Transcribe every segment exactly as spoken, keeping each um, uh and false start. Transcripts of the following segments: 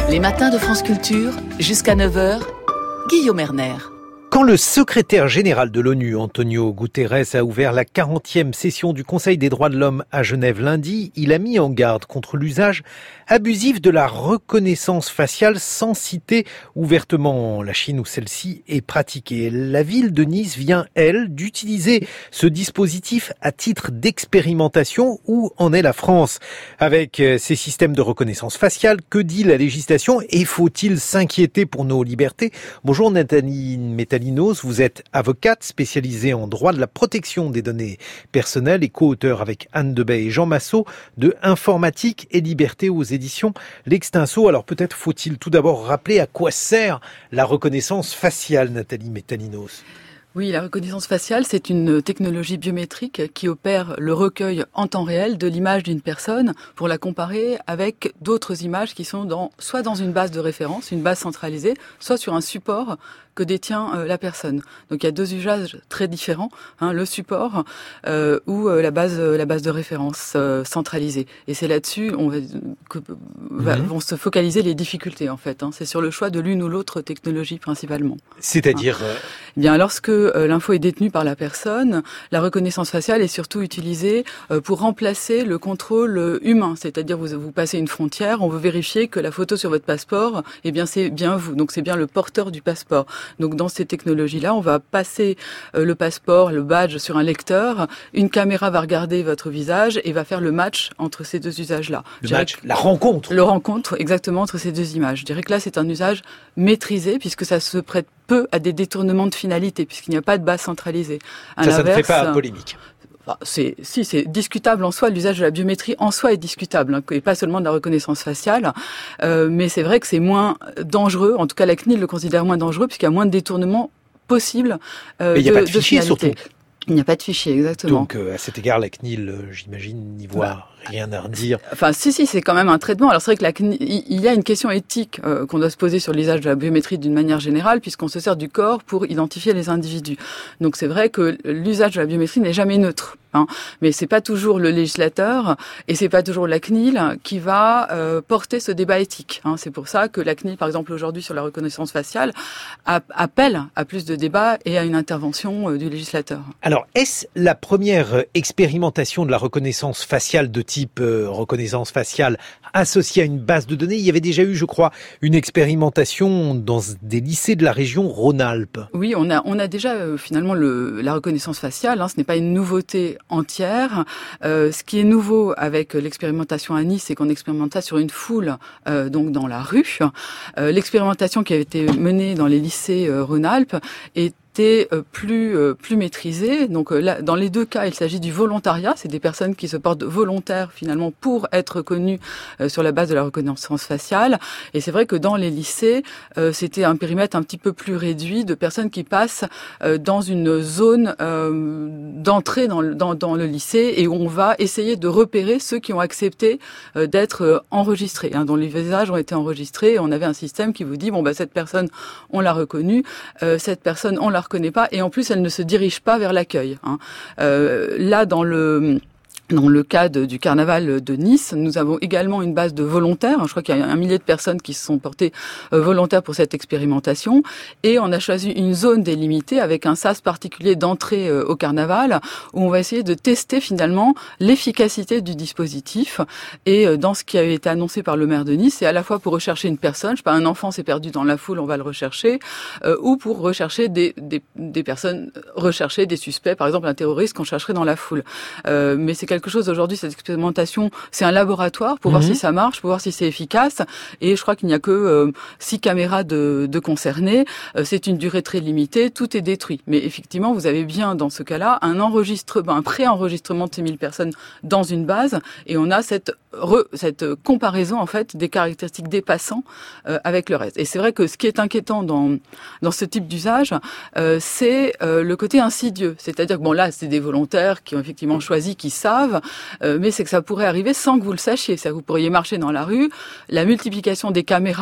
Les matins de France Culture, jusqu'à neuf heures, Guillaume Erner. Quand le secrétaire général de l'ONU, Antonio Guterres, a ouvert la quarantième session du Conseil des droits de l'homme à Genève lundi, il a mis en garde contre l'usage abusif de la reconnaissance faciale sans citer ouvertement la Chine où celle-ci est pratiquée. La ville de Nice vient, elle, d'utiliser ce dispositif à titre d'expérimentation. Où en est la France avec ces systèmes de reconnaissance faciale? Que dit la législation et faut-il s'inquiéter pour nos libertés? Bonjour Nathalie Métalinos, vous êtes avocate spécialisée en droit de la protection des données personnelles et co-auteur avec Anne Debay et Jean Massot de Informatique et Liberté aux éditions L'Extinso. Alors peut-être faut-il tout d'abord rappeler à quoi sert la reconnaissance faciale, Nathalie Métalinos. Oui, la reconnaissance faciale, c'est une technologie biométrique qui opère le recueil en temps réel de l'image d'une personne pour la comparer avec d'autres images qui sont dans, soit dans une base de référence, une base centralisée, soit sur un support que détient euh, la personne. Donc il y a deux usages très différents, hein, le support euh, ou euh, la base euh, la base de référence euh, centralisée. Et c'est là-dessus on va, que va, mmh. vont se focaliser les difficultés en fait. Hein. C'est sur le choix de l'une ou l'autre technologie principalement. C'est-à-dire hein. Eh bien, lorsque euh, l'info est détenue par la personne, la reconnaissance faciale est surtout utilisée euh, pour remplacer le contrôle humain. C'est-à-dire vous vous passez une frontière, on veut vérifier que la photo sur votre passeport, eh bien c'est bien vous. Donc c'est bien le porteur du passeport. Donc dans ces technologies-là, on va passer euh, le passeport, le badge sur un lecteur, une caméra va regarder votre visage et va faire le match entre ces deux usages-là. Le match, la rencontre. Le rencontre, exactement, entre ces deux images. Je dirais que là, c'est un usage maîtrisé puisque ça se prête peu à des détournements de finalité puisqu'il n'y a pas de base centralisée. À ça, ça ne fait pas polémique. C'est, si, c'est discutable en soi, l'usage de la biométrie en soi est discutable, hein, et pas seulement de la reconnaissance faciale, euh, mais c'est vrai que c'est moins dangereux, en tout cas la C N I L le considère moins dangereux, puisqu'il y a moins de détournements possibles euh, mais il n'y a de, pas de fichier surtout. Il n'y a pas de fichier, exactement. Donc, euh, à cet égard, la C N I L, euh, j'imagine, n'y voit bah, rien à redire. Enfin, si, si, c'est quand même un traitement. Alors, c'est vrai que la C N I L, il y a une question éthique euh, qu'on doit se poser sur l'usage de la biométrie d'une manière générale, puisqu'on se sert du corps pour identifier les individus. Donc, c'est vrai que l'usage de la biométrie n'est jamais neutre. Hein, mais c'est pas toujours le législateur et c'est pas toujours la C N I L qui va euh, porter ce débat éthique. Hein. C'est pour ça que la C N I L, par exemple, aujourd'hui sur la reconnaissance faciale, a, appelle à plus de débats et à une intervention euh, du législateur. Alors, est-ce la première expérimentation de la reconnaissance faciale de type euh, reconnaissance faciale associée à une base de données? Il y avait déjà eu, je crois, une expérimentation dans des lycées de la région Rhône-Alpes. Oui, on a on a déjà euh, finalement le, la reconnaissance faciale. Hein, ce n'est pas une nouveauté entière. Euh, ce qui est nouveau avec l'expérimentation à Nice, c'est qu'on expérimente ça sur une foule, euh, donc dans la rue. Euh, l'expérimentation qui a été menée dans les lycées euh, Rhône-Alpes est était plus plus maîtrisé. Donc là, dans les deux cas, il s'agit du volontariat. C'est des personnes qui se portent volontaires finalement pour être connues euh, sur la base de la reconnaissance faciale. Et c'est vrai que dans les lycées, euh, c'était un périmètre un petit peu plus réduit de personnes qui passent euh, dans une zone euh, d'entrée dans le, dans, dans le lycée et où on va essayer de repérer ceux qui ont accepté euh, d'être euh, enregistrés, hein, dont les visages ont été enregistrés. Et on avait un système qui vous dit bon bah cette personne on l'a reconnue, euh, cette personne on l'a reconnaît pas et en plus elle ne se dirige pas vers l'accueil. Hein. Euh, là dans le Dans le cas de, du carnaval de Nice, nous avons également une base de volontaires. Je crois qu'il y a un millier de personnes qui se sont portées euh, volontaires pour cette expérimentation. Et on a choisi une zone délimitée avec un sas particulier d'entrée euh, au carnaval où on va essayer de tester finalement l'efficacité du dispositif. Et euh, dans ce qui avait été annoncé par le maire de Nice, c'est à la fois pour rechercher une personne, je sais pas, un enfant s'est perdu dans la foule, on va le rechercher, euh, ou pour rechercher des, des, des personnes recherchées, des suspects, par exemple un terroriste qu'on chercherait dans la foule. Euh, mais c'est quelque chose aujourd'hui, cette expérimentation, c'est un laboratoire pour mmh. voir si ça marche, pour voir si c'est efficace. Et je crois qu'il n'y a que euh, six caméras de, de concernées. Euh, c'est une durée très limitée, tout est détruit. Mais effectivement, vous avez bien dans ce cas-là un enregistrement, un pré-enregistrement de ces mille personnes dans une base, et on a cette re, cette comparaison en fait des caractéristiques des passants euh, avec le reste. Et c'est vrai que ce qui est inquiétant dans dans ce type d'usage, euh, c'est euh, le côté insidieux. C'est-à-dire que bon là, c'est des volontaires qui ont effectivement choisi, qui savent. Euh, mais c'est que ça pourrait arriver sans que vous le sachiez. C'est-à-dire que vous pourriez marcher dans la rue, la multiplication des caméras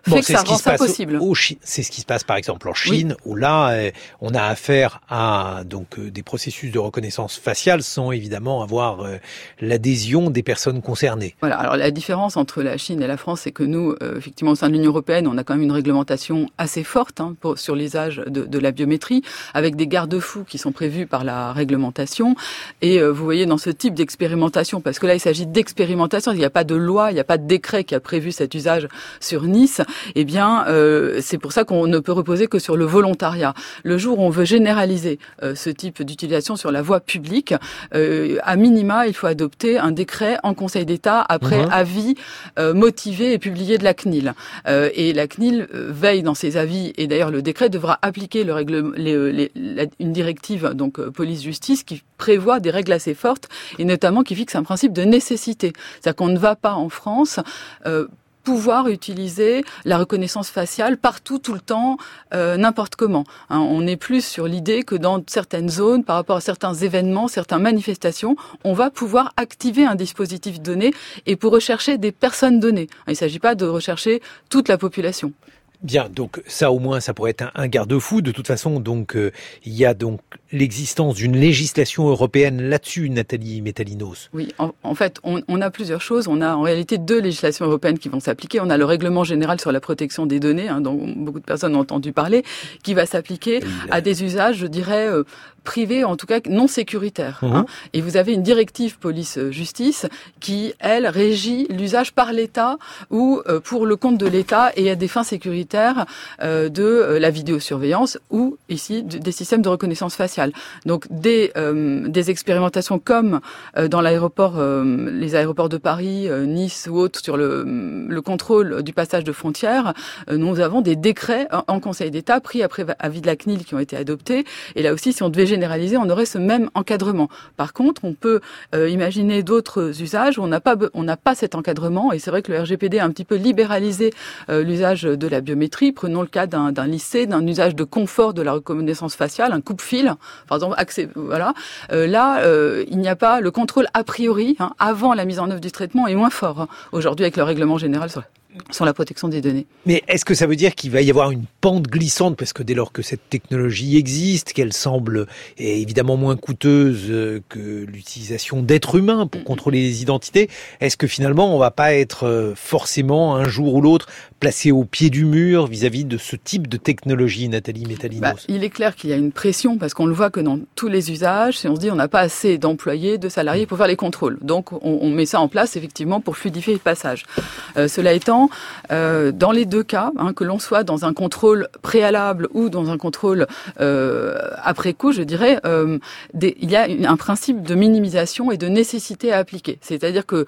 fait bon, que ça rend ça possible. Au, au, c'est ce qui se passe par exemple en Chine, oui. où là, euh, on a affaire à donc euh, des processus de reconnaissance faciale sans évidemment avoir euh, l'adhésion des personnes concernées. Voilà. Alors la différence entre la Chine et la France, c'est que nous, euh, effectivement, au sein de l'Union européenne, on a quand même une réglementation assez forte hein, pour, sur l'usage de, de la biométrie, avec des garde-fous qui sont prévus par la réglementation. Et euh, vous voyez, dans ce type d'expérimentation, parce que là, il s'agit d'expérimentation, il n'y a pas de loi, il n'y a pas de décret qui a prévu cet usage sur Nice, eh bien, euh, c'est pour ça qu'on ne peut reposer que sur le volontariat. Le jour où on veut généraliser euh, ce type d'utilisation sur la voie publique, euh, à minima, il faut adopter un décret en Conseil d'État après mmh. avis euh, motivé et publié de la C N I L. Euh, et la C N I L veille dans ses avis, et d'ailleurs le décret devra appliquer le règle, les, les, la, une directive, donc euh, police-justice, qui prévoit des règles assez fortes, et notamment qui fixe un principe de nécessité. C'est-à-dire qu'on ne va pas en France euh, pouvoir utiliser la reconnaissance faciale partout, tout le temps, euh, n'importe comment. Hein, on est plus sur l'idée que dans certaines zones, par rapport à certains événements, certaines manifestations, on va pouvoir activer un dispositif donné et pour rechercher des personnes données. Il ne s'agit pas de rechercher toute la population. Bien, donc ça au moins ça pourrait être un, un garde-fou. De toute façon, donc euh, il y a donc l'existence d'une législation européenne là-dessus, Nathalie Métalinos. Oui, en, en fait, on, on a plusieurs choses. On a en réalité deux législations européennes qui vont s'appliquer. On a le règlement général sur la protection des données, hein, dont beaucoup de personnes ont entendu parler, qui va s'appliquer oui, à des usages, je dirais, euh, privés, en tout cas non sécuritaires. Mmh. Hein. Et vous avez une directive police-justice qui, elle, régit l'usage par l'État ou euh, pour le compte de l'État et à des fins sécuritaires euh, de euh, la vidéosurveillance ou ici de, des systèmes de reconnaissance faciale. Donc des euh, des expérimentations comme euh, dans l'aéroport, euh, les aéroports de Paris, euh, Nice ou autres sur le le contrôle du passage de frontières, euh, nous avons des décrets en, en Conseil d'État pris après avis de la C N I L qui ont été adoptés. Et là aussi, si on devait généraliser, on aurait ce même encadrement. Par contre, on peut euh, imaginer d'autres usages où on n'a pas on n'a pas cet encadrement. Et c'est vrai que le R G P D a un petit peu libéralisé euh, l'usage de la biométrie. Prenons le cas d'un, d'un lycée, d'un usage de confort de la reconnaissance faciale, un coupe-fil, par exemple, accès, voilà. Euh, là, euh, il n'y a pas le contrôle a priori, hein, avant la mise en œuvre du traitement est moins fort hein, aujourd'hui avec le règlement général sur sur la protection des données. Mais est-ce que ça veut dire qu'il va y avoir une pente glissante, parce que dès lors que cette technologie existe, qu'elle semble évidemment moins coûteuse que l'utilisation d'êtres humains pour contrôler les identités, est-ce que finalement on va pas être forcément un jour ou l'autre placé au pied du mur vis-à-vis de ce type de technologie, Nathalie Métalinos? Bah, il est clair qu'il y a une pression, parce qu'on le voit que dans tous les usages, si on se dit on n'a pas assez d'employés, de salariés pour faire les contrôles. Donc on, on met ça en place effectivement pour fluidifier le passage. Euh, cela étant, Euh, dans les deux cas, hein, que l'on soit dans un contrôle préalable ou dans un contrôle euh, après coup, je dirais, euh, des, il y a une, un principe de minimisation et de nécessité à appliquer. C'est-à-dire que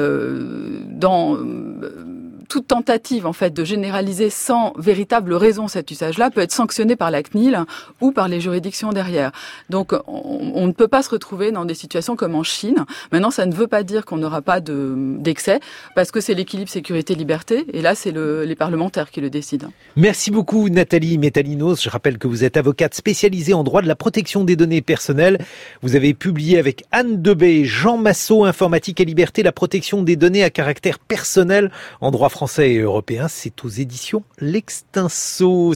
euh, dans euh, toute tentative en fait de généraliser sans véritable raison cet usage-là peut être sanctionnée par la C N I L ou par les juridictions derrière. Donc on, on ne peut pas se retrouver dans des situations comme en Chine. Maintenant, ça ne veut pas dire qu'on n'aura pas de, d'excès, parce que c'est l'équilibre sécurité-liberté. Et là, c'est le, les parlementaires qui le décident. Merci beaucoup, Nathalie Métalinos. Je rappelle que vous êtes avocate spécialisée en droit de la protection des données personnelles. Vous avez publié avec Anne Debay et Jean Massot, Informatique et Liberté, la protection des données à caractère personnel en droit français et européen. C'est aux éditions L'Extinso.